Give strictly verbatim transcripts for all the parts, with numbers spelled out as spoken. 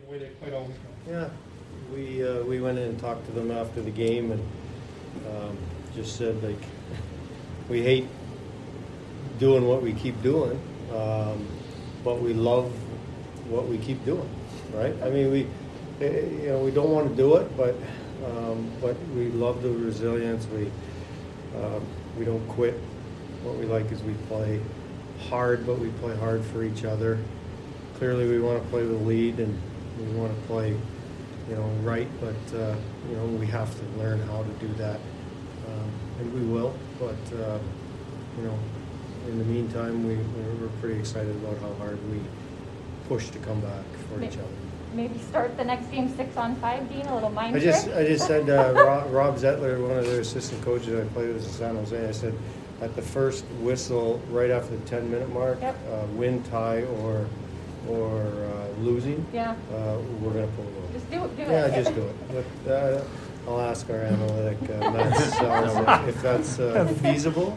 the way they played all weekend. Yeah, we uh, we went in and talked to them after the game and um, just said, like, we hate doing what we keep doing, um, but we love what we keep doing, right? I mean, we you know we don't want to do it, but um, but we love the resilience. We um, we don't quit. What we like is we play hard, but we play hard for each other. Clearly, we want to play with lead, and we want to play, you know, right. But uh, you know, we have to learn how to do that, um, and we will. But uh, you know, in the meantime, we we're pretty excited about how hard we push to come back for maybe, each other. Maybe start the next game six on five, Dean. A little mind I just trick. I just said uh, Rob, Rob Zettler, one of their assistant coaches I played with in San Jose. I said, at the first whistle, right after the ten minute mark, yep. uh, win, tie, or or uh, losing, yeah, uh, we're going to pull it over. Just do it. Do yeah, it. Yeah, just do it. But, uh, I'll ask our analytic uh, Matt Salz if that's uh, feasible.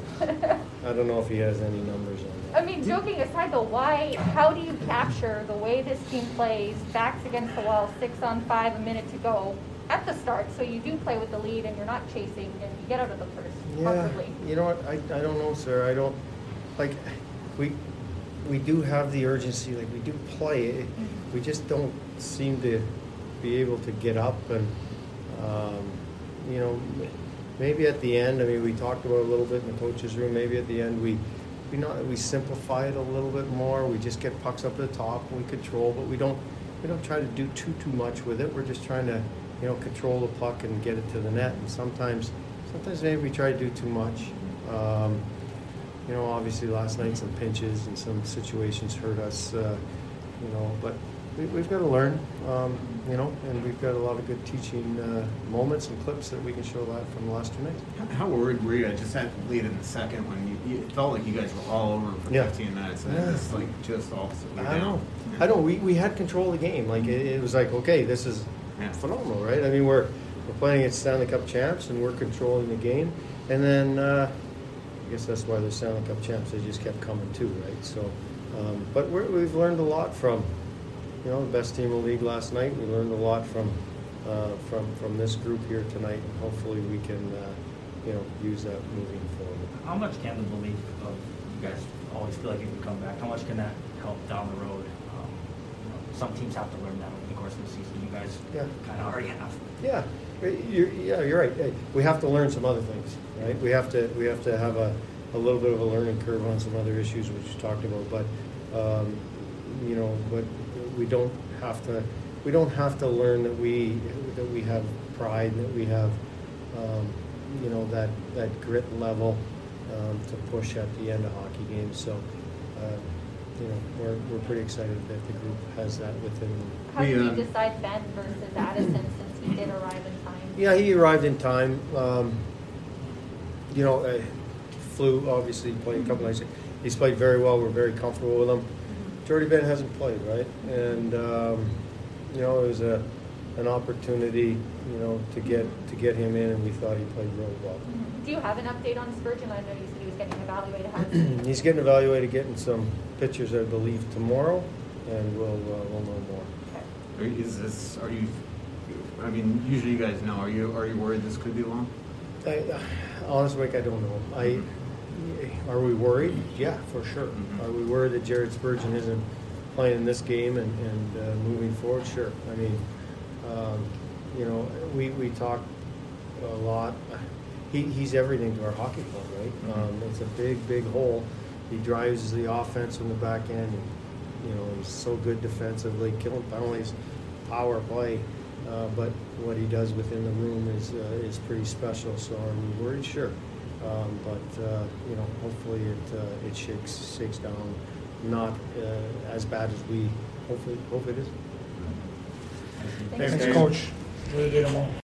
I don't know if he has any numbers on that. I mean, joking aside, though, why? How do you capture the way this team plays, backs against the wall, six on five, a minute to go at the start, so you do play with the lead and you're not chasing and you get out of the first yeah, comfortably? You know what? I, I don't know, sir. I don't like we we do have the urgency, like we do play it. Mm-hmm. We just don't seem to be able to get up and um, you know, maybe at the end. I mean, we talked about it a little bit in the coach's room. Maybe at the end we. We not we simplify it a little bit more. We just get pucks up at the top and we control, but we don't we don't try to do too too much with it. We're just trying to, you know, control the puck and get it to the net. And sometimes sometimes maybe we try to do too much. Um, you know, obviously last night some pinches and some situations hurt us. Uh, you know, but we, we've got to learn. Um, you know, and we've got a lot of good teaching uh, moments and clips that we can show that from the last two nights. How, how worried were you? I just had to lead in the second when you, you it felt like you guys were all over for yeah. fifteen minutes, and yeah. it's like just opposite. I know. Yeah. I know. We, we had control of the game. Like it, it was like, okay, this is yeah. phenomenal, right? I mean, we're we're playing against Stanley Cup champs, and we're controlling the game. And then uh, I guess that's why they're Stanley Cup champs. They just kept coming too, right? So, um, but we're, we've learned a lot from. You know, the best team in the league last night. We learned a lot from uh, from from this group here tonight, and hopefully we can, uh, you know, use that moving forward. How much can the belief of you guys always feel like you can come back? How much can that help down the road? Um, you know, some teams have to learn that over the course of the season. You guys yeah. kind of already have. Yeah, you're, yeah, you're right. We have to learn some other things, right? We have to we have to have a, a little bit of a learning curve on some other issues which you talked about, but um, you know, but. We don't have to. We don't have to learn that we that we have pride, that we have, um, you know, that that grit level um, to push at the end of hockey games. So, uh, you know, we're we're pretty excited that the group has that within them. How did we, you um, decide Ben versus Addison since he did arrive in time? Yeah, he arrived in time. Um, you know, uh, flew obviously played a couple nights. He's played very well. We're very comfortable with him. Jordy Ben hasn't played, right? And um, you know, it was a an opportunity, you know, to get to get him in, and we thought he played really well. Mm-hmm. Do you have an update on Spurgeon? I know you said he was getting evaluated. How is He's getting evaluated, getting some pictures, I believe, tomorrow, and we'll uh, we'll know more. Are you, is this? Are you? I mean, usually you guys know. Are you? Are you worried this could be long? I, uh, honestly, Mike, I don't know. I. Are we worried? Yeah, for sure. Mm-hmm. Are we worried that Jared Spurgeon isn't playing in this game and, and uh, moving forward? Sure. I mean, um, you know, we, we talk a lot. He, he's everything to our hockey club, right? Mm-hmm. Um, it's a big, big hole. He drives the offense from the back end. And, you know, he's so good defensively, killing penalties, power play. Uh, but what he does within the room is uh, is pretty special. So are we worried? Sure. Um, but uh, you know, hopefully it uh, it shakes shakes down, not uh, as bad as we hopefully hope it is. Thanks, Thanks, Coach. Really did them all.